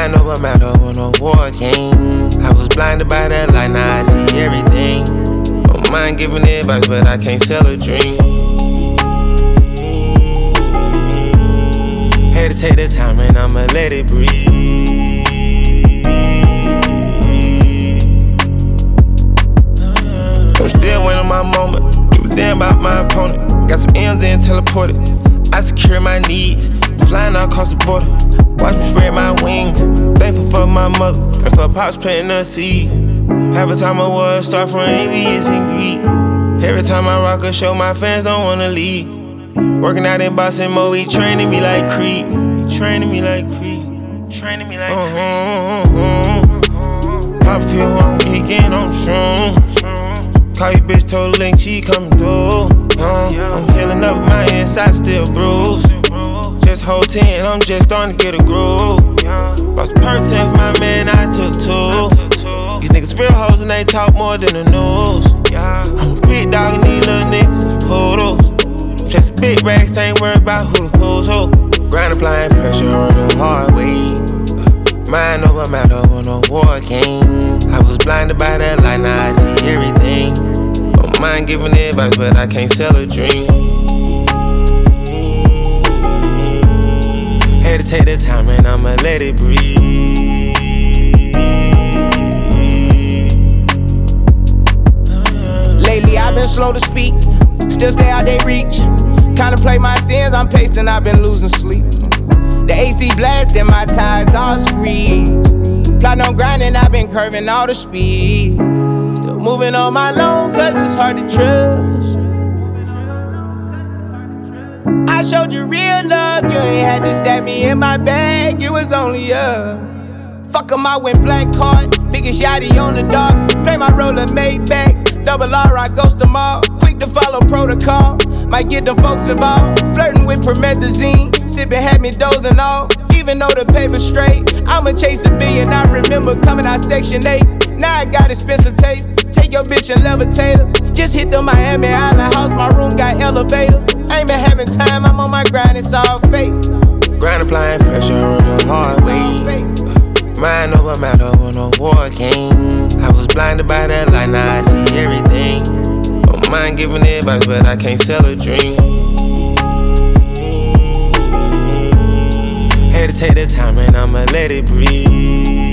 Mind over matter when a war came. I was blinded by that light, now I see everything. Don't mind giving advice, but I can't sell a dream. Had to take the time and I'ma let it breathe. I'm still waiting on my moment. Give a damn about my opponent. Got some M's in teleported. I secure my needs. Flying all across the border. Watch me spread my wings. Thankful for my mother and for pops planting the seed. Half the time I was start from envious and greed. Every time I rock a show, my fans don't wanna leave. Working out in Boston, Mo, he training me like Creed. He training me like Creed. Training me like Creed. Pop feel I'm geeking, I'm strong. Call your bitch, told the link, she coming through. I'm healing up, my inside still bruised. Just hold 10, I'm just starting to get a groove. Lost perk 10 for my man, I took 2. These niggas real hoes and they talk more than the news. I'm a big dog and these little niggas poodles. Just big racks, ain't worried about who's who. Grind applying pressure on the hard way. Mind over matter when a war came. I was blinded by that light, now I see everything. Don't mind giving advice, but I can't sell a dream. Had to take the time and I'ma let it breathe. Lately I've been slow to speak, still stay out they reach. Contemplate my sins, I'm pacing, I've been losing sleep. The AC blasting, my tires all squeezed. Plotting on grinding, I've been curving all the speed. Still moving on my loan, cause it's hard to trust. I showed you real love, you ain't had to stab me in my bag, it was only fuck 'em, I went black card, biggest yachty on the dock. Play my roller Maybach, double R, I ghost them all. Quick to follow protocol, might get them folks involved. Flirting with promethazine, sipping had me dozing off. Even though the paper's straight, I'ma chase $1 billion. I remember coming out Section 8, now I got expensive taste. Take your bitch and levitate her. Just hit the Miami Island house, my room got elevator. I ain't been having time, I'm on my grind, it's all fake. Grind applying pressure on the hard way. Mind over matter when a war came. I was blinded by that light, now I see everything. Don't mind giving advice, but I can't sell a dream. Had to take the time and I'ma let it breathe.